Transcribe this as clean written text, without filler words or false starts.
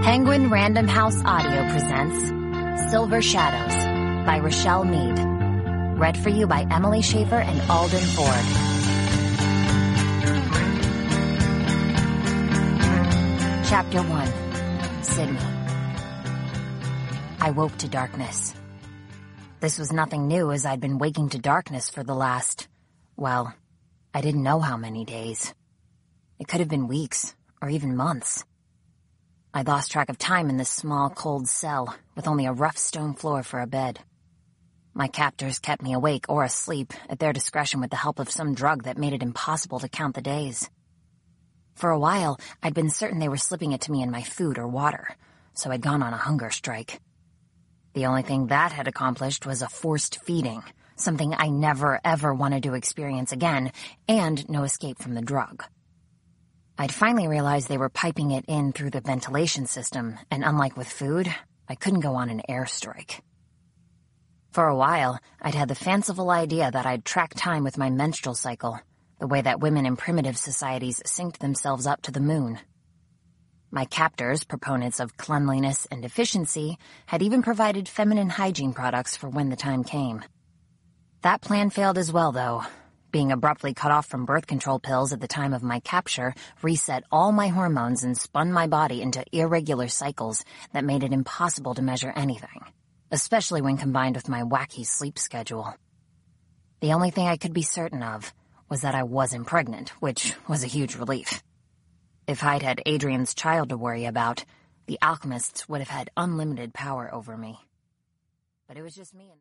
Penguin Random House Audio presents Silver Shadows by Rochelle Mead. Read for you by Emily Schaefer and Alden Ford. Chapter 1. Sydney. I woke to darkness. This was nothing new, as I'd been waking to darkness for the last, well, I didn't know how many days. It could have been weeks, or even months. I lost track of time in this small, cold cell, with only a rough stone floor for a bed. My captors kept me awake or asleep at their discretion with the help of some drug that made it impossible to count the days. For a while, I'd been certain they were slipping it to me in my food or water, so I'd gone on a hunger strike. The only thing that had accomplished was a forced feeding, something I never ever wanted to experience again, and no escape from the drug. I'd finally realized they were piping it in through the ventilation system, and unlike with food, I couldn't go on an airstrike. For a while, I'd had the fanciful idea that I'd track time with my menstrual cycle, the way that women in primitive societies synced themselves up to the moon. My captors, proponents of cleanliness and efficiency, had even provided feminine hygiene products for when the time came. That plan failed as well, though. Being abruptly cut off from birth control pills at the time of my capture reset all my hormones and spun my body into irregular cycles that made it impossible to measure anything, especially when combined with my wacky sleep schedule. The only thing I could be certain of was that I wasn't pregnant, which was a huge relief. If I'd had Adrian's child to worry about, the alchemists would have had unlimited power over me. But it was just me and